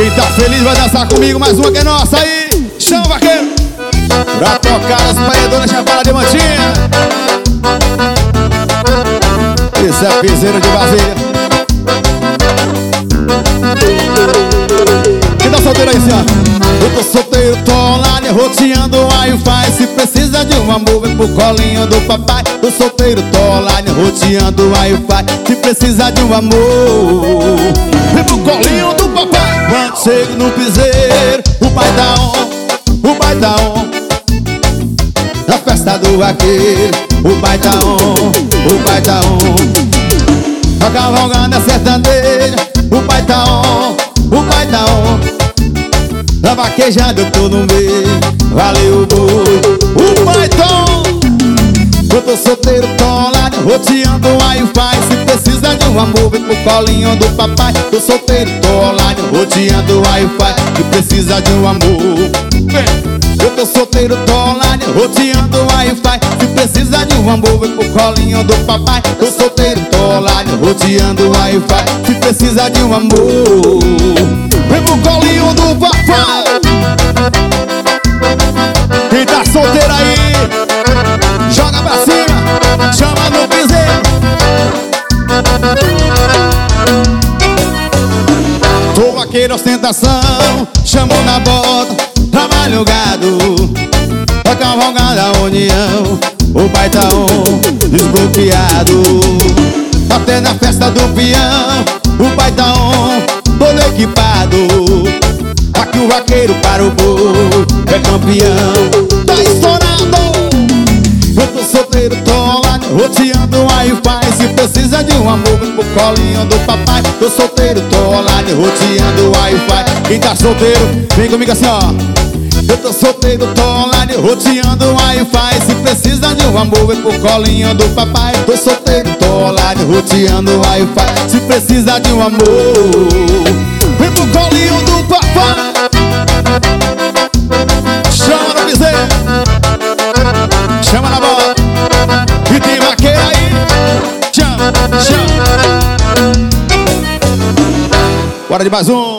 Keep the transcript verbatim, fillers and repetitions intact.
Quem tá feliz vai dançar comigo, mais uma que é nossa aí. Chama, vaqueiro, pra tocar as paredonas chapada de mantinha. Esse é piseiro de Brasília. Quem tá solteiro aí, senhor? Eu tô solteiro, tô online, roteando o Wi-Fi. Se precisa de um amor, vem pro colinho do papai. Tô solteiro, tô online, roteando o Wi-Fi. Se precisa de um amor, vem pro colinho do papai. Quando chego no piseiro, o pai tá on, o pai tá on. Na festa do vaqueiro, o pai tá on, o pai tá on. Na cavalgada sertaneja, o pai tá on, o pai tá on. Na vaquejada eu tô no meio, valeu o boi, o pai tá on. Eu tô solteiro, tô online, roteando o Wi-Fi. Se precisa de um amor, vem pro colinho do papai. Tô solteiro, tô online, roteando o Wi-Fi. Se precisa de um amor, eu tô solteiro, tô online, roteando o Wi-Fi. Se precisa de um amor, vem pro colinho do papai. Tô solteiro, tô online, roteando o Wi-Fi. Se precisa de um amor, vem pro colinho do papai. Quem tá solteiro aí, joga pra cima, chama no piseiro. Tô vaqueiro, ostentação, chamou na bota, trabalho o gado. A cavalgada, a união, o pai tá on, desbloqueado. Até na festa do peão, o pai tá on, todo equipado. Aqui o vaqueiro para o boi, é campeão, tá estourado. Eu tô solteiro, tô online, roteando o Wi-Fi. Se precisa de um amor, vem pro colinho do papai. Tô solteiro, tô online, roteando o Wi-Fi. Quem tá solteiro, vem comigo assim, ó. Eu tô solteiro, tô online, roteando o Wi-Fi. Se precisa de um amor, vem pro colinho do papai. Tô solteiro, tô online, roteando o Wi-Fi. Se precisa de um amor, vem pro colinho do papai. Chama no piseiro, chama na bola, e tem vaqueiro aí. Chama, chama. Bora de mais um.